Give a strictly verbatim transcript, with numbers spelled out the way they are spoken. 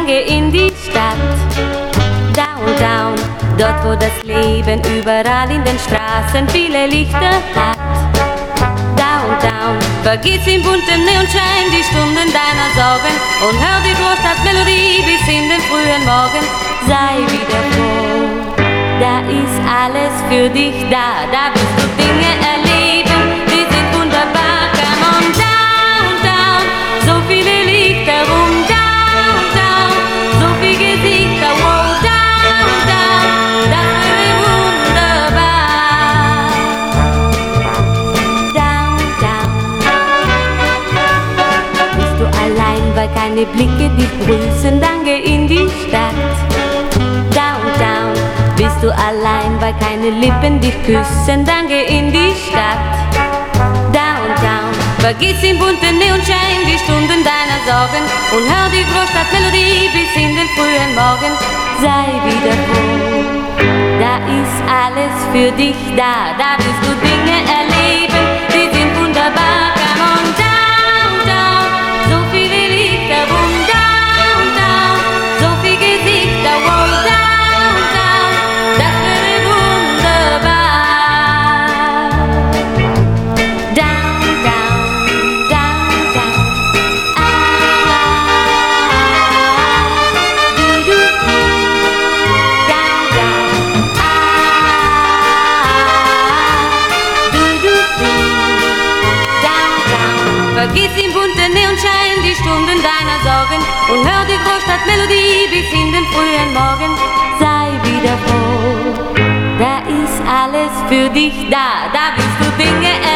geh in die Stadt. Downtown, dort wo das Leben überall in den Straßen viele Lichter hat. Downtown, vergiss im bunten Neonschein die Stunden deiner Sorgen und hör die Großstadtmelodie bis in den frühen Morgen. Sei wieder froh, da ist alles für dich da, da wirst du Dinge erleben, die sind wunderbar. Come on, Downtown, so viele Lichter rum, Downtown, so viel Gesichter, wow, Downtown, das wäre wunderbar. Downtown, bist du allein, weil keine Blicke dich grüßen, dann geh in die Stadt. Downtown, bist du allein, weil keine Lippen dich küssen, dann geh in die Stadt. Downtown, vergiss im bunten Neonschein die Stunden deiner Sorgen und hör die Großstadtmelodie bis in den frühen Morgen. Sei wieder froh, da ist alles für dich da, da wirst du Dinge erleben, die sind wunderbar. Come on, Downtown, so viele Lichter rum, Downtown, so viel Gesichter, wow, Downtown, das wäre wunderbar. Downtown, Downtown, ah, du, du, Downtown, ah, du, du, Downtown. Vergiss im bunten Neonschein die Stunden deiner Sorgen und hör die Großstadtmelodie bis in den frühen Morgen. Sei wieder froh, da ist alles für dich da, da wirst du Dinge